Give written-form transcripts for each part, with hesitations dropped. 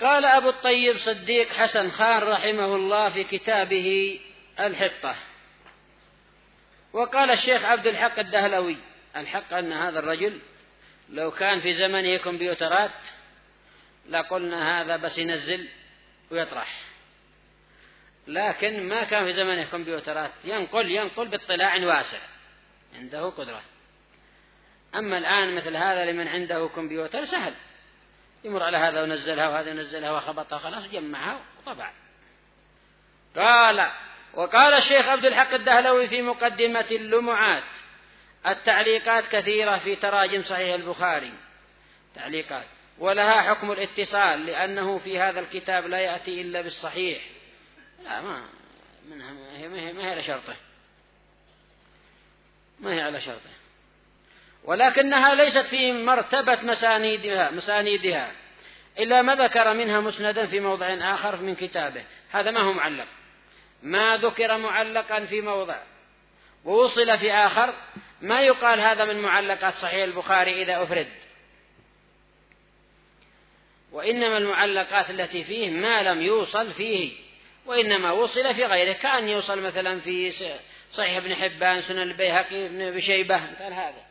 قال أبو الطيب صديق حسن خان رحمه الله في كتابه الحطة. وقال الشيخ عبد الحق الدهلوي: الحق أن هذا الرجل لو كان في زمنه كمبيوترات لقلنا هذا بس ينزل ويطرح، لكن ما كان في زمنه كمبيوترات، ينقل باطلاع واسع، عنده قدرة. أما الآن مثل هذا لمن عنده كمبيوتر سهل، يمر على هذا ونزلها وهذا ينزلها وخبطها خلاص جمعها وطبع. وقال الشيخ عبد الحق الدهلوي في مقدمة اللمعات: التعليقات كثيرة في تراجم صحيح البخاري تعليقات، ولها حكم الاتصال، لأنه في هذا الكتاب لا يأتي إلا بالصحيح. لا ما هي على شرطه، ما هي على شرطه، ولكنها ليست في مرتبة مسانيدها إلا ما ذكر منها مسندا في موضع آخر من كتابه. هذا ما هو معلق، ما ذكر معلقا في موضع ووصل في آخر ما يقال هذا من معلقات صحيح البخاري إذا أفرد، وإنما المعلقات التي فيه ما لم يوصل فيه، وإنما وصل في غيره، كأن يوصل مثلا في صحيح ابن حبان، سنن البيهقي، ابن أبي شيبة، مثل هذا.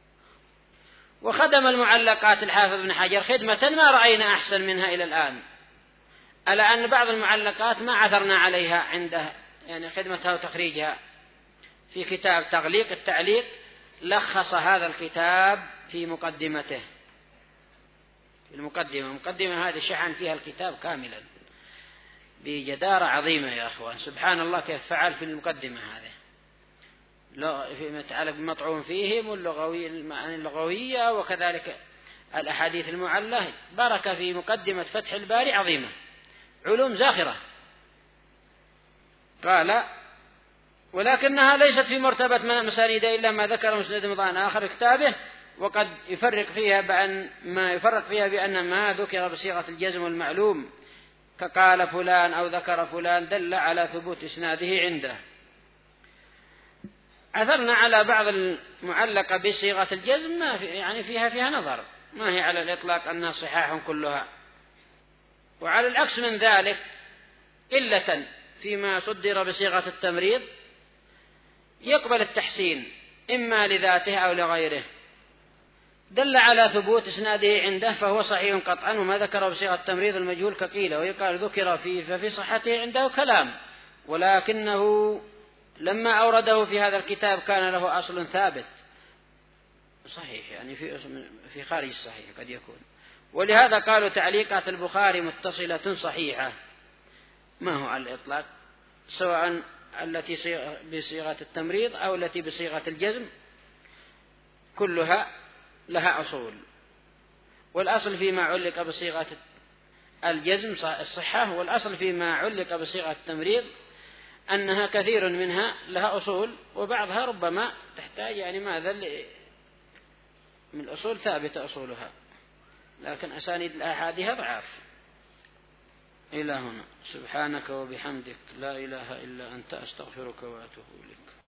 وخدم المعلقات الحافظ ابن حجر خدمة ما رأينا أحسن منها إلى الآن، ألا أن بعض المعلقات ما عثرنا عليها عنده، يعني خدمتها وتخريجها في كتاب تغليق التعليق، لخص هذا الكتاب في مقدمته. المقدمة هذه شحن فيها الكتاب كاملا بجدارة عظيمة يا أخوان، سبحان الله كيف فعل في المقدمة هذه، في متعلق بمطعون فيهم والمعاني اللغوية وكذلك الأحاديث المعلة، بارك في مقدمة فتح الباري عظيمة، علوم زاخرة. قال: ولكنها ليست في مرتبة مسانيد إلا ما ذكر مسند مضان آخر كتابه، وقد يفرق فيها بأن ما ذكر بصيغة الجزم والمعلوم كقال فلان أو ذكر فلان دل على ثبوت إسناده عنده. عثرنا على بعض المعلقة بصيغة الجزم يعني فيها نظر، ما هي على الإطلاق أنها صحاح كلها، وعلى العكس من ذلك إلة فيما صدر بصيغة التمريض يقبل التحسين إما لذاته أو لغيره، دل على ثبوت إسناده عنده فهو صحيح قطعا، وما ذكر بصيغة التمريض المجهول كقيل ويقال ذكر فيه ففي صحته عنده كلام، ولكنه لما أورده في هذا الكتاب كان له أصل ثابت صحيح، يعني في خارج الصحيح قد يكون، ولهذا قالوا تعليقات البخاري متصلة صحيحة، ما هو على الإطلاق، سواء التي بصيغة التمريض أو التي بصيغة الجزم كلها لها أصول، والأصل فيما علق بصيغة الجزم الصحة، والأصل فيما علق بصيغة التمريض أنها كثير منها لها أصول، وبعضها ربما تحتاج يعني ماذا من الأصول ثابتة أصولها، لكن أسانيد الآحادها ضعاف. إلى هنا، سبحانك وبحمدك لا إله إلا أنت أستغفرك وأتوب إليك.